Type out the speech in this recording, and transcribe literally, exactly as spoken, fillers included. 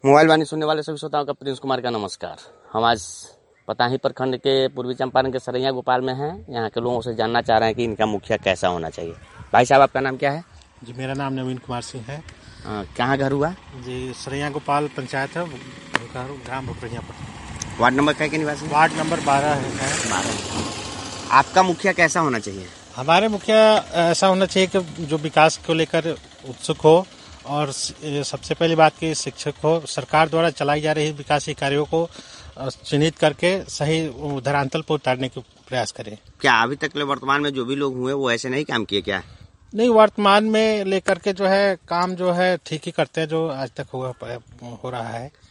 Mobile वाणी सुनने वाले सभी श्रोताओं का प्रिंस कुमार का नमस्कार। हम आज पताही प्रखंड के पूर्वी चंपारण के सरैया गोपाल में हैं। यहाँ के लोगों से जानना चाह रहे हैं कि इनका मुखिया कैसा होना चाहिए। भाई साहब, आपका नाम क्या है? जी, मेरा नाम नवीन कुमार सिंह है। आ, कहाँ घर हुआ? जी, सरैया गोपाल पंचायत है, ग्राम भुकरिया पर। वार्ड नंबर क्या के निवासी? वार्ड नंबर बारह है। बारह। आपका मुखिया कैसा होना चाहिए? हमारे मुखिया ऐसा होना चाहिए कि जो विकास को लेकर उत्सुक हो और सबसे पहली बात की शिक्षक हो। सरकार द्वारा चलाई जा रही विकासी कार्यों को चिन्हित करके सही धरातल पर उतारने के प्रयास करें। क्या अभी तक वर्तमान में जो भी लोग हुए वो ऐसे नहीं काम किए? क्या नहीं, वर्तमान में लेकर के जो है काम जो है ठीक ही करते हैं जो आज तक हुआ हो रहा है।